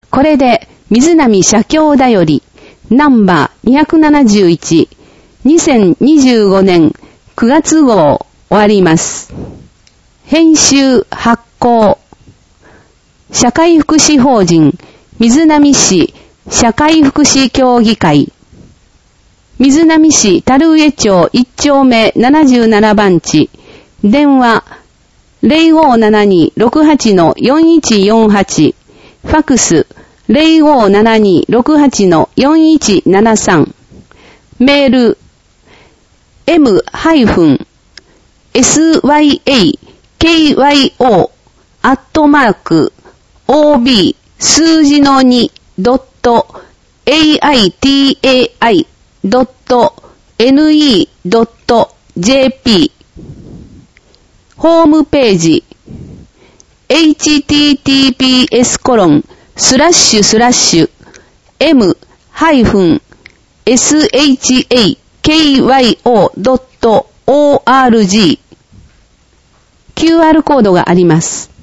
これで、水波社協だより、ナンバー271、2025年9月号終わります。編集発行。社会福祉法人、水波市社会福祉協議会。水波市樽上町1丁目77番地。電話、0572-68-4148。ファクス、0572-68-4173。メール、m-syakyo@ob 数字の 2.aitai.ne.jp ホームページ https://m-shakyo.org QR コードがあります。